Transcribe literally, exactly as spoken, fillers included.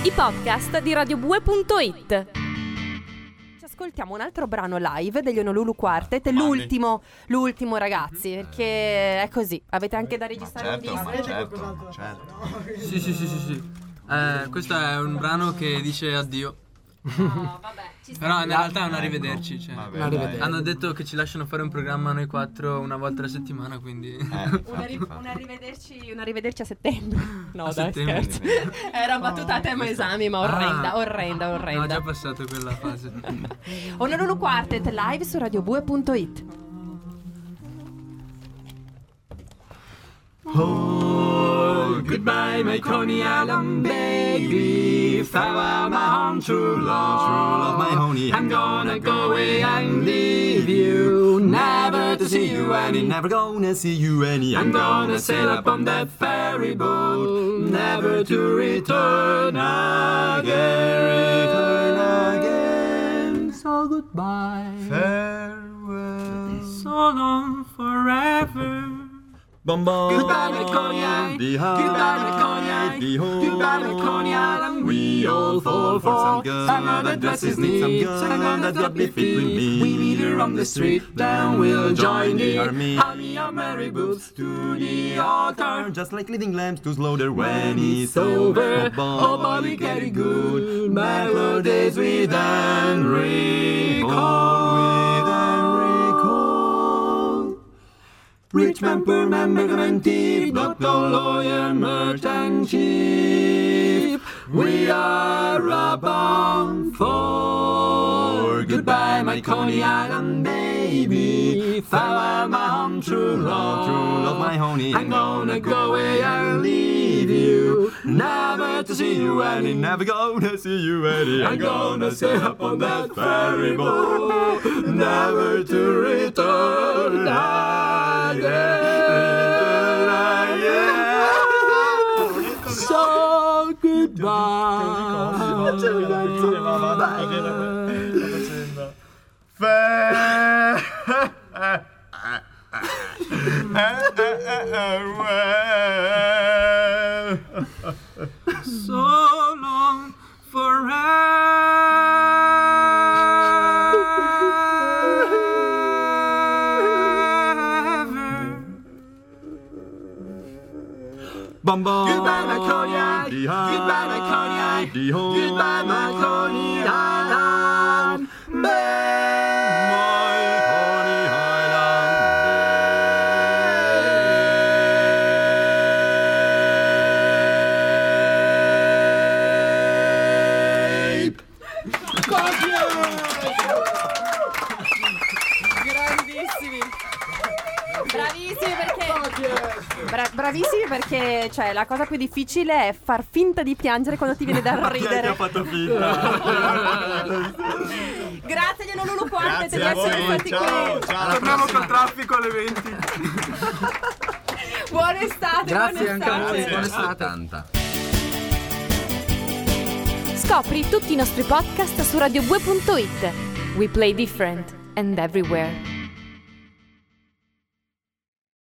i podcast di radio bue punto it. Ci ascoltiamo un altro brano live degli Honolulu Quartet, l'ultimo, l'ultimo ragazzi, perché è così, avete anche da registrare certo, un disco. certo, certo. Sì, sì, sì, sì, sì. Eh, questo è un brano che dice addio. No, vabbè, ci sta. Però in realtà è un arrivederci, cioè. Vabbè, Un arrivederci. Hanno detto che ci lasciano fare un programma noi quattro una volta alla settimana, quindi Eh, un, infatti, arri- infatti. un arrivederci, un arrivederci a settembre. No, A dai, settembre. scherzo. Era una battuta a tema esami, ma orrenda, Ah. orrenda, no, orrenda. ho già passato quella fase. Honolulu Quartet live su radio bue punto it. Oh, goodbye, my Coney Island baby. Farewell, my home, true love, true love, my honey. I'm gonna go away and leave you, never to see you any, Never gonna see you any. I'm gonna sail up on that ferry boat, never to return again. Return again. So goodbye, Farewell. so long forever. Bum bum. Goodbye, my Coney Island. Goodbye, my Coney Island. Goodbye, my Coney Island. We all fall for some other dresses neat, some other lovely fit with me. We meet her on the street, then we'll join the army. Army of merry boots to the altar. Just like leading lambs to slaughter when It's it's over. over. Oh, but we get it good. Melodies we then recall. With Enrico. Rich man, poor man, beggar and thief, doctor, lawyer, merchant, chief. We are abound for goodbye, my Coney Island baby. Farewell, my home, true love, True love, my honey. I'm gonna go away and leave you, never to see you any. Never gonna see you any. I'm gonna sail up on that ferry boat, never to return again. So So long forever. Bum bum. Goodbye, my Coney Island. Goodbye, my Coney Island. Goodbye, my Coney Island. Grandissimi. Bravissimi perché Bra- bravissimi perché cioè la cosa più difficile è far finta di piangere quando ti viene da ridere. Ho fatto finta. Grazie agli Honolulu Quartet di Grazie a essere voi. stati Ciao, qui. ciao. Torniamo col traffico alle venti. Buona estate, Grazie buona anche a voi. estate. Buona estate. Tanta. Scopri tutti i nostri podcast su radio bue punto it. We play different and everywhere.